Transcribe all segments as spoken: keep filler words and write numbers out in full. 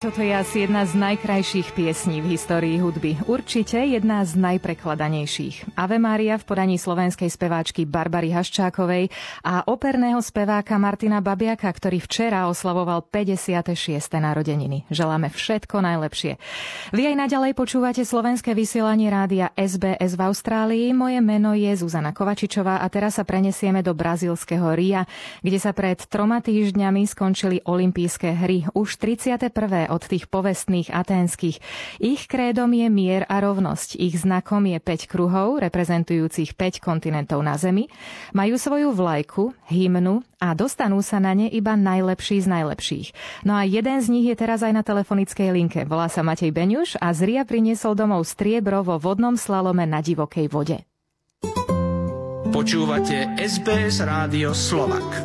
Toto je asi jedna z najkrajších piesní v histórii hudby. Určite jedna z najprekladanejších. Ave Mária v podaní slovenskej speváčky Barbary Haščákovej a operného speváka Martina Babiaka, ktorý včera oslavoval päťdesiate šieste narodeniny. Želáme všetko najlepšie. Vy aj naďalej počúvate slovenské vysielanie rádia es bé es v Austrálii. Moje meno je Zuzana Kovačičová a teraz sa prenesieme do brazílskeho Ria, kde sa pred troma týždňami skončili olympijské hry. Už tridsiate prvé od tých povestných aténskych. Ich krédom je mier a rovnosť. Ich znakom je päť kruhov, reprezentujúcich päť kontinentov na Zemi. Majú svoju vlajku, hymnu a dostanú sa na ne iba najlepší z najlepších. No a jeden z nich je teraz aj na telefonickej linke. Volá sa Matej Beňuš a z Ria priniesol domov striebro vo vodnom slalome na divokej vode. Počúvate es bé es Rádio Slovak.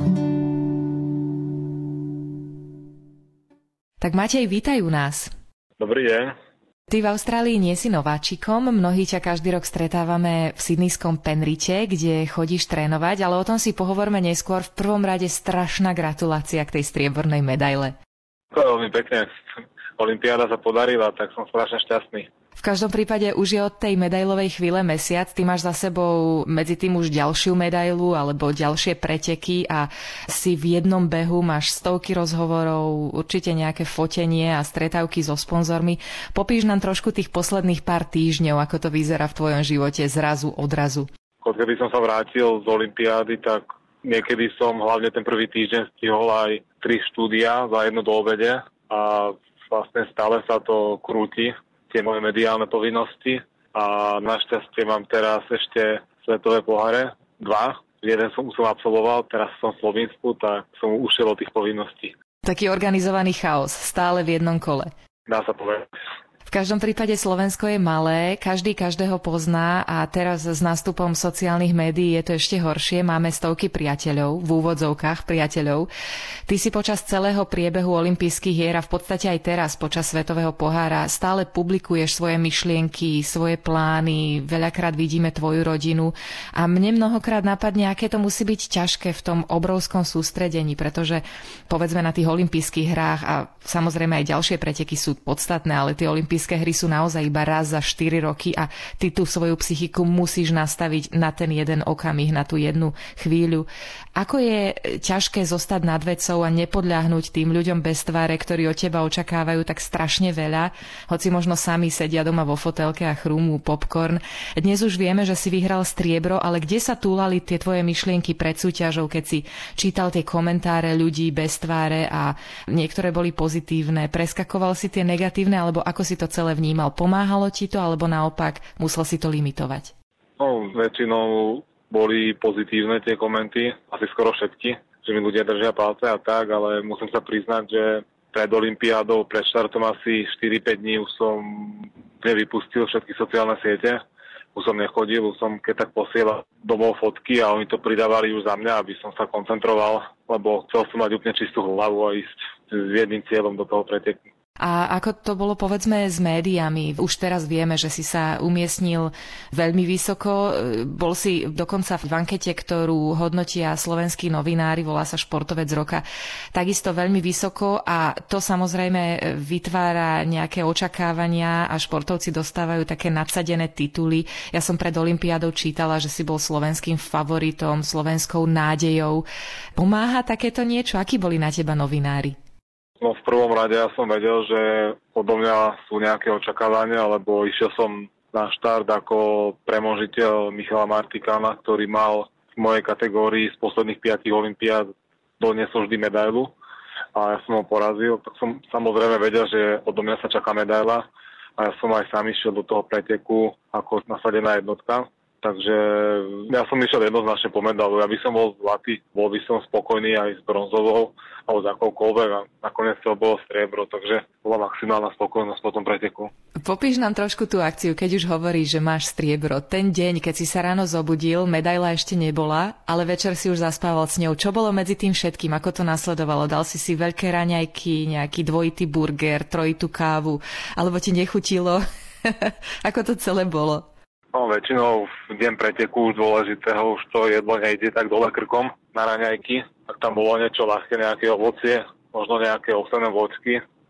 Tak Matej, vítajú nás. Dobrý deň. Ty v Austrálii nie si nováčikom, mnohí ťa každý rok stretávame v sydneyskom Penrite, kde chodíš trénovať, ale o tom si pohovorme neskôr. V prvom rade strašná gratulácia k tej striebornej medaile. To je veľmi pekne. Olympiáda sa podarila, tak som strašne šťastný. V každom prípade už je od tej medailovej chvíle mesiac. Ty máš za sebou medzi tým už ďalšiu medailu alebo ďalšie preteky a si v jednom behu máš stovky rozhovorov, určite nejaké fotenie a stretávky so sponzormi. Popíš nám trošku tých posledných pár týždňov, ako to vyzerá v tvojom živote zrazu odrazu. Keby som sa vrátil z olympiády, tak niekedy som hlavne ten prvý týždeň stihol aj tri štúdia za jedno do obede a vlastne stále sa to krúti, tie moje mediálne povinnosti a našťastie mám teraz ešte svetové poháre, dva. Jeden som som absolvoval, teraz som v Slovensku, tak som ušiel od tých povinností. Taký organizovaný chaos, stále v jednom kole. Dá sa povedať. V každom prípade Slovensko je malé, každý každého pozná a teraz s nástupom sociálnych médií je to ešte horšie. Máme stovky priateľov, v úvodzovkách priateľov. Ty si počas celého priebehu olympijských hier a v podstate aj teraz počas svetového pohára stále publikuješ svoje myšlienky, svoje plány, veľakrát vidíme tvoju rodinu a mne mnohokrát napadne, aké to musí byť ťažké v tom obrovskom sústredení, pretože povedzme na tých olympijských hrách a samozrejme aj ďalšie preteky sú podstatné, ale tie olympijské hry sú naozaj iba raz za štyri roky a ty tú svoju psychiku musíš nastaviť na ten jeden okamih, na tú jednu chvíľu. Ako je ťažké zostať nad vecou a nepodľahnúť tým ľuďom bez tváre, ktorí od teba očakávajú tak strašne veľa, hoci možno sami sedia doma vo fotelke a chrúmú popcorn. Dnes už vieme, že si vyhral striebro, ale kde sa túlali tie tvoje myšlienky pred súťažou, keď si čítal tie komentáre ľudí bez tváre a niektoré boli pozitívne? Preskakoval si tie negatívne, alebo ako si to celé vnímal? Pomáhalo ti to, alebo naopak musel si to limitovať? No, väčšinou boli pozitívne tie komenty, asi skoro všetky, že mi ľudia držia palce a tak, ale musím sa priznať, že pred olympiádou, pred štartom asi štyri päť dní už som nevypustil všetky sociálne siete. Už som nechodil, už som keď tak posielal domov fotky a oni to pridávali už za mňa, aby som sa koncentroval, lebo chcel som mať úplne čistú hlavu a ísť s jedným cieľom do toho preteku. A ako to bolo povedzme s médiami? Už teraz vieme, že si sa umiestnil veľmi vysoko. Bol si dokonca v ankete, ktorú hodnotia slovenskí novinári, volá sa Športovec roka, takisto veľmi vysoko a to samozrejme vytvára nejaké očakávania a športovci dostávajú také nadsadené tituly. Ja som pred olympiádou čítala, že si bol slovenským favoritom, slovenskou nádejou. Pomáha takéto niečo? Akí boli na teba novinári? No v prvom rade ja som vedel, že odo mňa sú nejaké očakávania, lebo išiel som na štart ako premožiteľ Michala Martikána, ktorý mal v mojej kategórii z posledných piatich olympiád doniesol vždy medailu a ja som ho porazil. Tak som samozrejme vedel, že odo mňa sa čaká medaila a ja som aj sám išiel do toho preteku ako nasadená jednotka. Takže ja som išiel jednoznačne po medailu. Ja by som bol zlatý, bol by som spokojný aj s bronzovou alebo s akoukoľvek a nakoniec to bolo striebro, takže bola maximálna spokojnosť po tom preteku. Popíš nám trošku tú akciu, keď už hovoríš, že máš striebro. Ten deň, keď si sa ráno zobudil, medaila ešte nebola, ale večer si už zaspával s ňou. Čo bolo medzi tým všetkým? Ako to nasledovalo? Dal si si veľké raňajky, nejaký dvojitý burger, trojitú kávu, alebo ti nechutilo? Ako to celé bolo? No, väčšinou v deň preteku už dôležitého už to jedlo nejde tak dole krkom na raňajky. Tak tam bolo niečo ľahké, nejaké ovocie, možno nejaké ovsené vočky.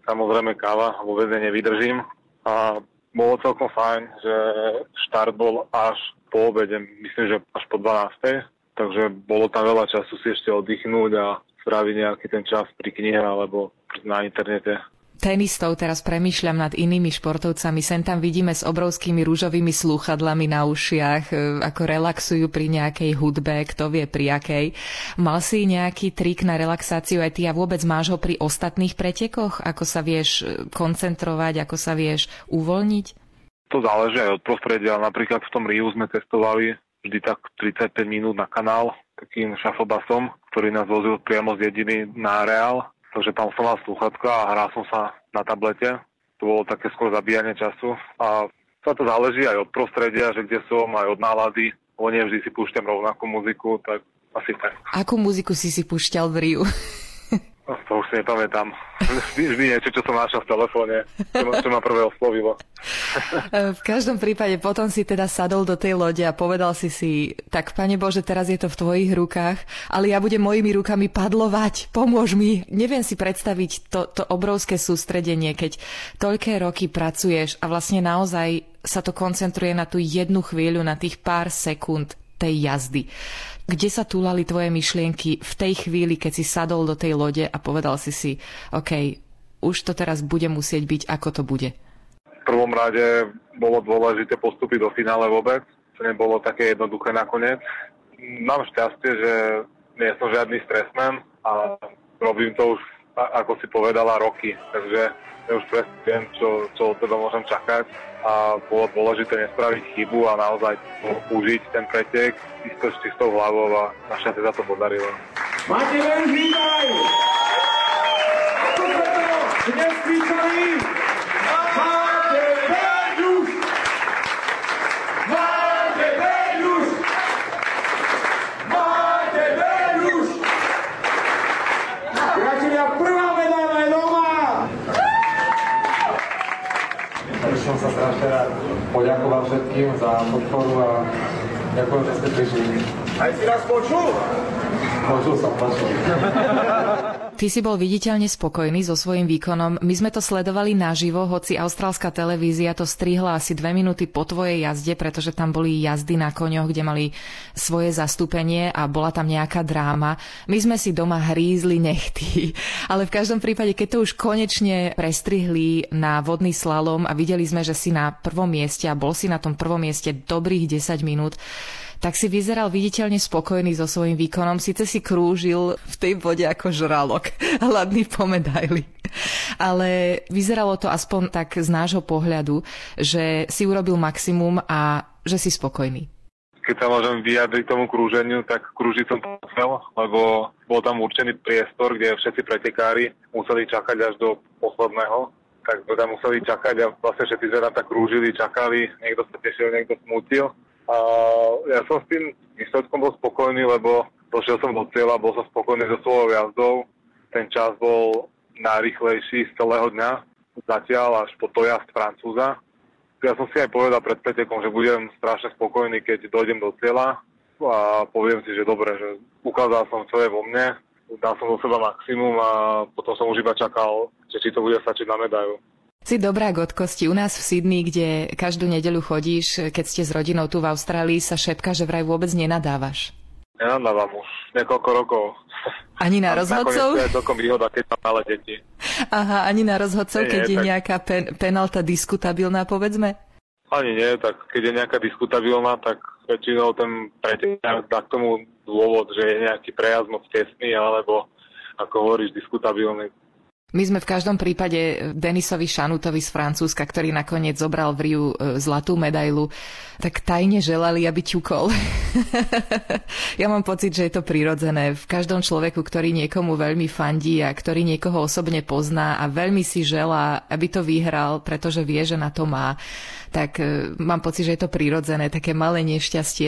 samozrejme káva, vôbec nevydržím. A bolo celkom fajn, že štart bol až po obede, myslím, že až po dvanástej. Takže bolo tam veľa času si ešte oddychnúť a stráviť nejaký ten čas pri knihe alebo na internete. Tenistov teraz premýšľam nad inými športovcami. Sem tam vidíme s obrovskými ružovými slúchadlami na ušiach, ako relaxujú pri nejakej hudbe, kto vie pri akej. Mal si nejaký trik na relaxáciu aj ty a vôbec máš ho pri ostatných pretekoch? Ako sa vieš koncentrovať, ako sa vieš uvoľniť? To záleží aj od prostredia. Napríklad v tom Riu sme testovali vždy tak tridsaťpäť minút na kanál takým šafobasom, ktorý nás vozil priamo z dediny na areál. Takže tam som mal slúchatka a hral som sa na tablete. To bolo také skôr zabíjanie času. A sa to záleží aj od prostredia, že kde som, aj od nálady. Lebo nie vždy si púšťam rovnakú muziku, tak asi tak. Akú muziku si si púšťal v Riu? To už si nepamätám. Vždy, vždy niečo, čo som našiel v telefóne, čo ma, čo ma prvé oslovilo. V každom prípade potom si teda sadol do tej lode a povedal si si, tak Pane Bože, teraz je to v tvojich rukách, ale ja budem mojimi rukami padlovať, pomôž mi. Neviem si predstaviť to, to obrovské sústredenie, keď toľké roky pracuješ a vlastne naozaj sa to koncentruje na tú jednu chvíľu, na tých pár sekúnd tej jazdy. Kde sa túlali tvoje myšlienky v tej chvíli, keď si sadol do tej lode a povedal si si, OK, už to teraz bude musieť byť, ako to bude? V prvom rade bolo dôležité postúpiť do finále vôbec, čo nebolo také jednoduché nakoniec. Mám šťastie, že nie som žiadny stresman a robím to už, ako si povedala, roky, takže ja už presne viem, čo, čo od teba môžem čakať a bolo dôležité nespraviť chybu a naozaj užiť ten pretek isto s čistou hlavou a našťastie sa to podarilo. Máte len vítaj! Ako sme to dnes písali? Máte Veľuš! Máte Veľuš! Máte Veľuš! Priatelia, prvá medaila je doma! Som sa strašne rád poďakoval všetkým za podporu a ďakujem, že ste prišli. Aj si nás počul? Počul som, počul. Ty si bol viditeľne spokojný so svojím výkonom. My sme to sledovali naživo, hoci austrálska televízia to strihla asi dve minúty po tvojej jazde, pretože tam boli jazdy na koňoch, kde mali svoje zastúpenie a bola tam nejaká dráma. My sme si doma hrízli nechty, ale v každom prípade, keď to už konečne prestrihli na vodný slalom a videli sme, že si na prvom mieste a bol si na tom prvom mieste dobrých desať minút, tak si vyzeral viditeľne spokojný so svojím výkonom. Síce si krúžil v tej vode ako žralok, hladný po medaili. Ale vyzeralo to aspoň tak z nášho pohľadu, že si urobil maximum a že si spokojný. Keď sa môžem vyjadriť tomu krúženiu, tak krúžiť som chcel, lebo bol tam určený priestor, kde všetci pretekári museli čakať až do posledného. Tak tam museli čakať a vlastne všetci sa tak krúžili, čakali, niekto sa tešil, niekto smútil. A ja som s tým výsledkom bol spokojný, lebo došiel som do cieľa, bol som spokojný so svojou jazdou. Ten čas bol najrýchlejší z celého dňa, zatiaľ až po to jazd Francúza. Ja som si aj povedal pred pretekom, že budem strašne spokojný, keď dojdem do cieľa a poviem si, že dobre, že ukázal som, čo je vo mne, dal som do seba maximum a potom som už iba čakal, že či to bude stačiť na medailu. Si dobrák od kosti. U nás v Sydney, kde každú nedeľu chodíš, keď ste s rodinou tu v Austrálii, sa šepka, že vraj vôbec nenadávaš. Nenadávam už niekoľko rokov. Ani na rozhodcov? Nakoniec to je celkom výhoda, keď mám malé deti. Aha, ani na rozhodcov, keď nie, je tak... nejaká pen- penálta diskutabilná, povedzme? Ani nie, tak keď je nejaká diskutabilná, tak väčšinou ten pretekár dá k tomu dôvod, že je nejaký prejazd moc tesný, alebo ako hovoríš, diskutabilný. My sme v každom prípade Denisovi Chanutovi z Francúzska, ktorý nakoniec zobral v Riu zlatú medailu, tak tajne želali, aby ťukol. Ja mám pocit, že je to prirodzené. V každom človeku, ktorý niekomu veľmi fandí a ktorý niekoho osobne pozná a veľmi si želá, aby to vyhral, pretože vie, že na to má, tak mám pocit, že je to prirodzené, také malé nešťastie.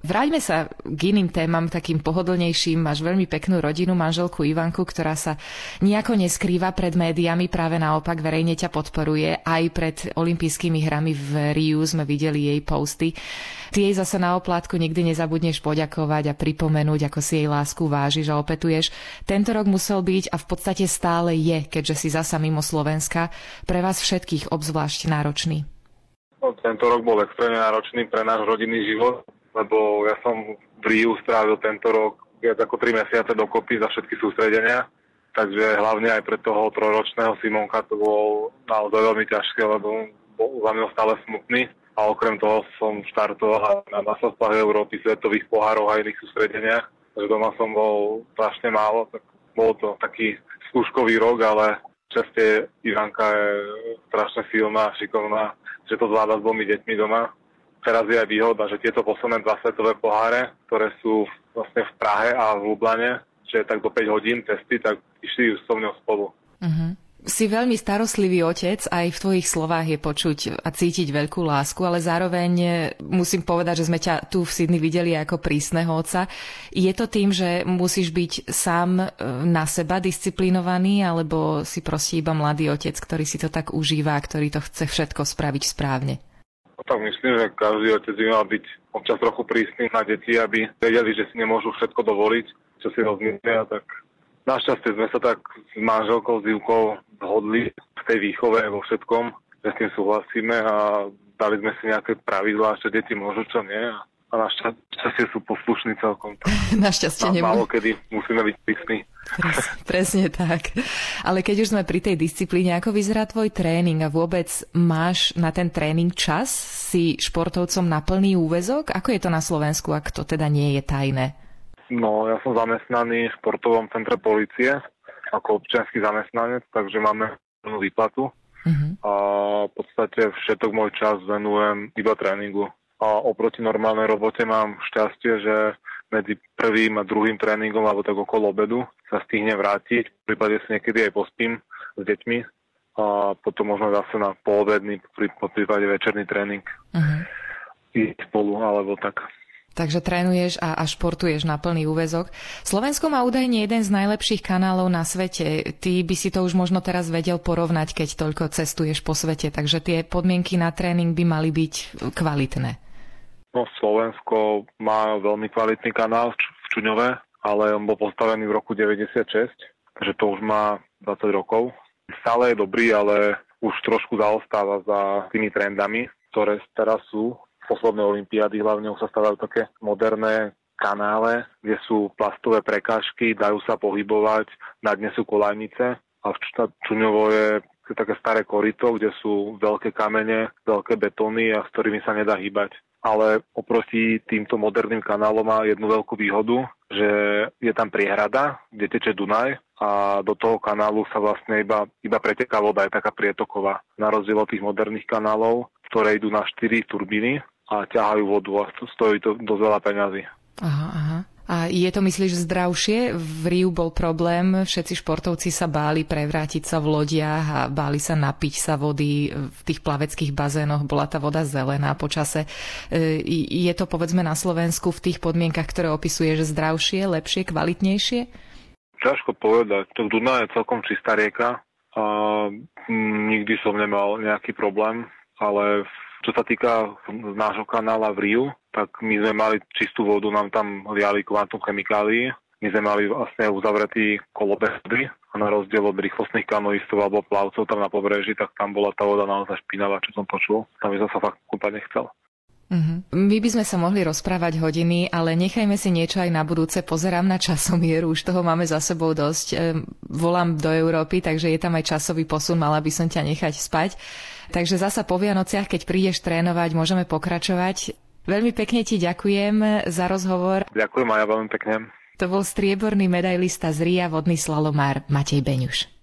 Vráťme sa k iným témam, takým pohodlnejším. Máš veľmi peknú rodinu, manželku Ivanku, ktorá sa nejako neskrýva pred médiami, práve naopak verejne ťa podporuje. Aj pred olympijskými hrami v Riu sme videli jej posty. Ty jej zase na oplátku nikdy nezabudneš poďakovať a pripomenúť, ako si jej lásku vážiš a opetuješ. Tento rok musel byť a v podstate stále je, keďže si zasa mimo Slovenska, pre vás všetkých obzvlášť náročný. No, tento rok bol extrémne náročný pre náš rodinný život, lebo ja som v Riu strávil tento rok viac ako tri mesiace dokopy za všetky sústredenia, takže hlavne aj pre toho trojročného Simonka to bolo naozaj veľmi ťažké, lebo bol za mňa stále smutný a okrem toho som štartoval na majstrovstvách Európy, svetových pohárov a iných sústredeniach, takže doma som bol strašne málo, tak bol to taký skúškový rok, ale častie Ivanka je strašne silná a šikovná, že to zvláda s dvomi deťmi doma. Teraz je aj výhoda, že tieto posledné dva svetové poháre, ktoré sú vlastne v Prahe a v Lublane, že tak do päť hodín testy, tak išli už so mňou spolu. Uh-huh. Si veľmi starostlivý otec, aj v tvojich slovách je počuť a cítiť veľkú lásku, ale zároveň musím povedať, že sme ťa tu v Sydney videli ako prísneho otca. Je to tým, že musíš byť sám na seba disciplinovaný, alebo si proste iba mladý otec, ktorý si to tak užíva a ktorý to chce všetko spraviť správne? No tak myslím, že každý otec by mal byť občas trochu prísny na deti, aby vedeli, že si nemôžu všetko dovoliť, čo si rozmyslia. Tak našťastie sme sa tak s manželkou, s Ivkou zhodli v tej výchove vo všetkom, že s tým súhlasíme a dali sme si nejaké pravidlá, čo deti môžu, čo nie. A našťastie sú poslušní celkom. Našťastie nemôžu. Málo kedy musíme byť prísni. Pres, presne tak. Ale keď už sme pri tej disciplíne, ako vyzerá tvoj tréning a vôbec máš na ten tréning čas? Si športovcom na plný úväzok? Ako je to na Slovensku, ak to teda nie je tajné? No, ja som zamestnaný v športovom centre polície ako občiansky zamestnanec, takže máme plnú výplatu. Uh-huh. A v podstate všetok môj čas venujem iba tréningu. A oproti normálnej robote mám šťastie, že medzi prvým a druhým tréningom alebo tak okolo obedu sa stihne vrátiť. V prípade si niekedy aj pospím s deťmi a potom možno zase na poobedný, po prípade večerný tréning. Uh-huh. I spolu alebo tak. Takže trénuješ a, a športuješ na plný úväzok. Slovensko má údajne jeden z najlepších kanálov na svete. Ty by si to už možno teraz vedel porovnať, keď toľko cestuješ po svete. Takže tie podmienky na tréning by mali byť kvalitné. No, Slovensko má veľmi kvalitný kanál v Čuňove, ale on bol postavený v roku deväťdesiatšesť, takže to už má dvadsať rokov. Stále je dobrý, ale už trošku zaostáva za tými trendami, ktoré teraz sú. Posledné olympiády hlavne už sa stávajú také moderné kanále, kde sú plastové prekážky, dajú sa pohybovať, na dne sú kolajnice a v Čuňovo je také staré koryto, kde sú veľké kamene, veľké betóny a s ktorými sa nedá hýbať. Ale oproti týmto moderným kanálom má jednu veľkú výhodu, že je tam priehrada, kde teče Dunaj a do toho kanálu sa vlastne iba, iba preteká voda, je taká prietoková. Na rozdiel od tých moderných kanálov, ktoré idú na štyri turbíny a ťahajú vodu a stojí to dosť veľa peňazí. Aha, aha. A je to, myslíš, zdravšie? V Riu bol problém, všetci športovci sa báli prevrátiť sa v lodiach a báli sa napiť sa vody v tých plaveckých bazénoch, bola tá voda zelená po čase. Je to, povedzme, na Slovensku v tých podmienkach, ktoré opisuješ, zdravšie, lepšie, kvalitnejšie? Ťažko povedať. To Dunaj je celkom čistá rieka a nikdy som nemal nejaký problém, ale čo sa týka nášho kanála v Riu, tak my sme mali čistú vodu, nám tam liali kvantum chemikálií. My sme mali vlastne uzavretý kolobeh vody a na rozdiel od rýchlostných kanoistov alebo plavcov tam na pobreží, tak tam bola tá voda naozaj špinavá, čo som počul. Tam by som sa fakt kúpať nechcel. Uh-huh. My by sme sa mohli rozprávať hodiny, ale nechajme si niečo aj na budúce. Pozerám na časomieru, už toho máme za sebou dosť. Ehm, volám do Európy, takže je tam aj časový posun, mala by som ťa nechať spať. Takže zasa po Vianociach, keď prídeš trénovať, môžeme pokračovať. Veľmi pekne ti ďakujem za rozhovor. Ďakujem aj ja veľmi pekne. To bol strieborný medailista z Ria, vodný slalomár Matej Beňuš.